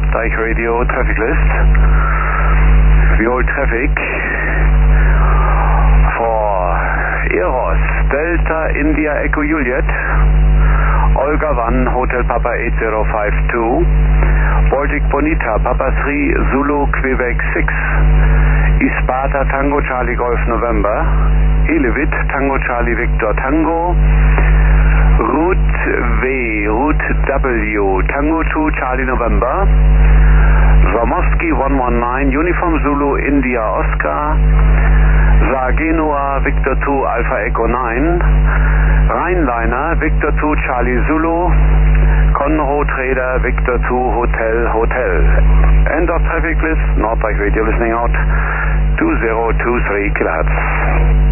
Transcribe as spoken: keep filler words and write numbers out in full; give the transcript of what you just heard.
Norddeich Radio traffic list. We hold traffic for Eros, Delta India Echo Juliet, Olga one, Hotel Papa eight zero five two, Baltic Bonita, Papa three, Zulu Quebec six, Isparta Tango Charlie Golf November, Elevit Tango Charlie Victor Tango, Route V, Route W, Tango two Charlie November, Zamoski one one nine, Uniform Zulu India Oscar, Sargenua Victor two Alpha Echo nine, Rheinliner Victor two Charlie Zulu, Conroe Trader Victor two Hotel Hotel. End of traffic list, Norddeich Radio listening out, two zero two three kilohertz.